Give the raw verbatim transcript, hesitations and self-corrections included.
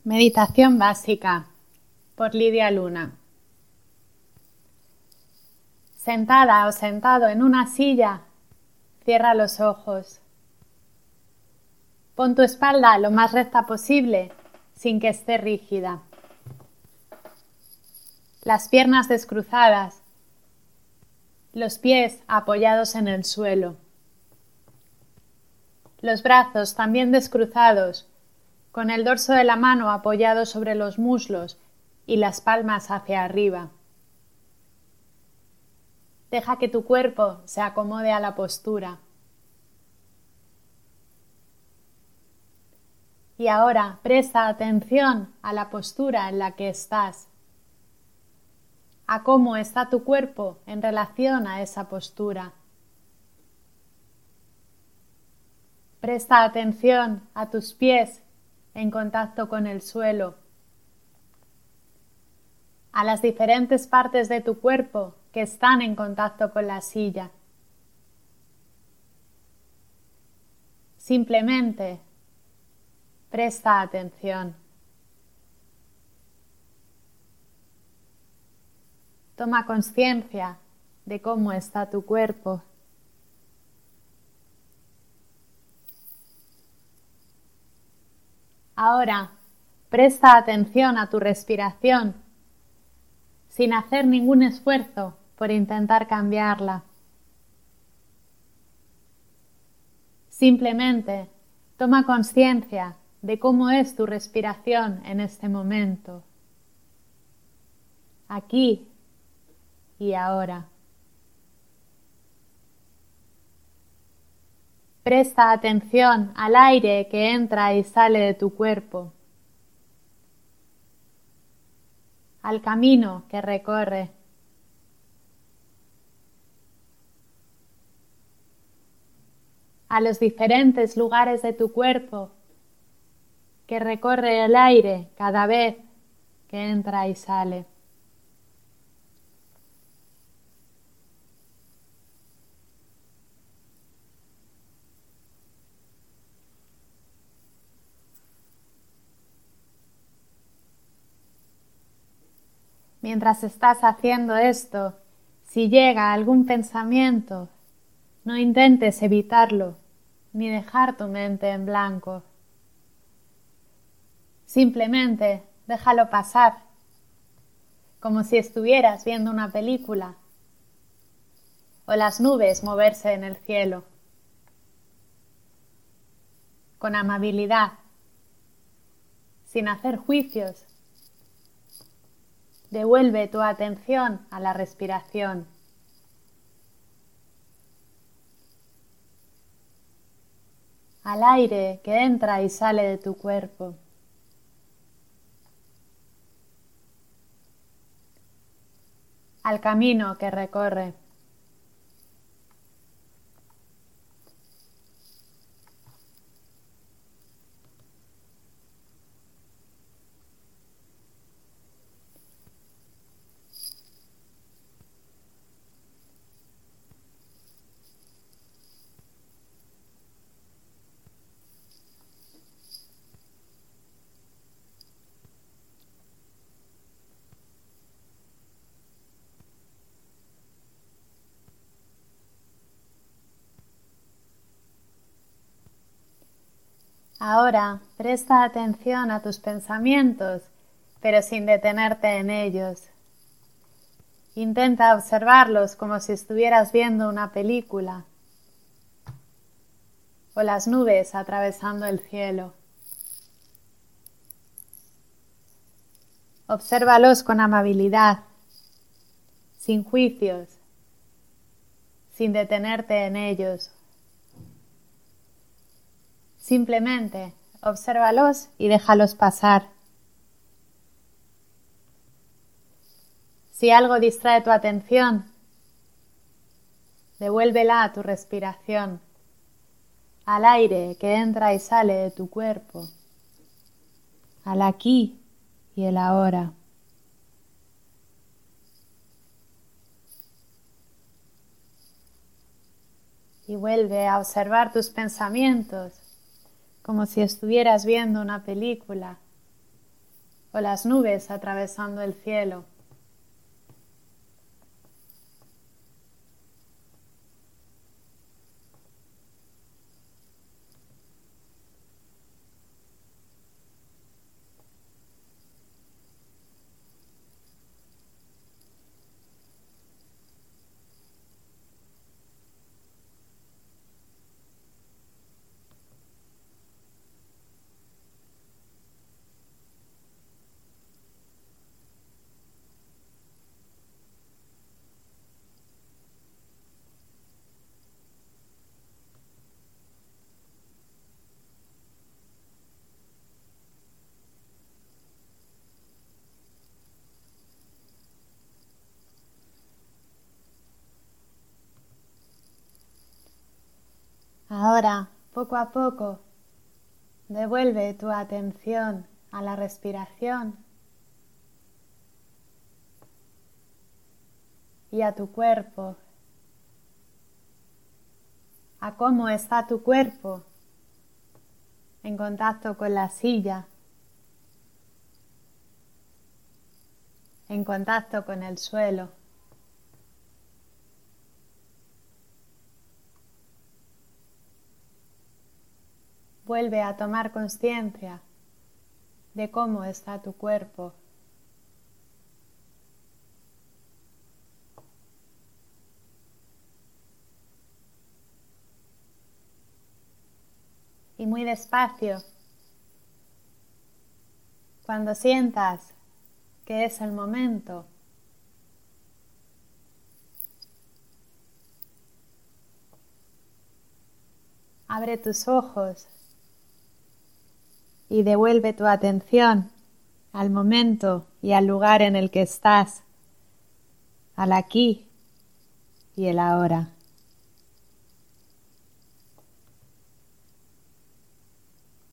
Meditación básica por Lidia Luna. Sentada o sentado en una silla, cierra los ojos. Pon tu espalda lo más recta posible sin que esté rígida. Las piernas descruzadas, los pies apoyados en el suelo. Los brazos también descruzados, con el dorso de la mano apoyado sobre los muslos y las palmas hacia arriba. Deja que tu cuerpo se acomode a la postura. Y ahora presta atención a la postura en la que estás, a cómo está tu cuerpo en relación a esa postura. Presta atención a tus pies en contacto con el suelo, a las diferentes partes de tu cuerpo que están en contacto con la silla. Simplemente presta atención. Toma conciencia de cómo está tu cuerpo. Ahora, presta atención a tu respiración, sin hacer ningún esfuerzo por intentar cambiarla. Simplemente toma conciencia de cómo es tu respiración en este momento, aquí y ahora. Presta atención al aire que entra y sale de tu cuerpo, al camino que recorre, a los diferentes lugares de tu cuerpo que recorre el aire cada vez que entra y sale. Mientras estás haciendo esto, si llega algún pensamiento, no intentes evitarlo ni dejar tu mente en blanco. Simplemente déjalo pasar, como si estuvieras viendo una película o las nubes moverse en el cielo. Con amabilidad, sin hacer juicios, devuelve tu atención a la respiración. Al aire que entra y sale de tu cuerpo. Al camino que recorre. Ahora presta atención a tus pensamientos, pero sin detenerte en ellos. Intenta observarlos como si estuvieras viendo una película o las nubes atravesando el cielo. Obsérvalos con amabilidad, sin juicios, sin detenerte en ellos. Simplemente obsérvalos y déjalos pasar. Si algo distrae tu atención, devuélvela a tu respiración, al aire que entra y sale de tu cuerpo, al aquí y el ahora. Y vuelve a observar tus pensamientos como si estuvieras viendo una película o las nubes atravesando el cielo. Ahora, poco a poco, devuelve tu atención a la respiración y a tu cuerpo, a cómo está tu cuerpo en contacto con la silla, en contacto con el suelo. Vuelve a tomar conciencia de cómo está tu cuerpo. Y muy despacio, cuando sientas que es el momento, abre tus ojos y devuelve tu atención al momento y al lugar en el que estás, al aquí y el ahora.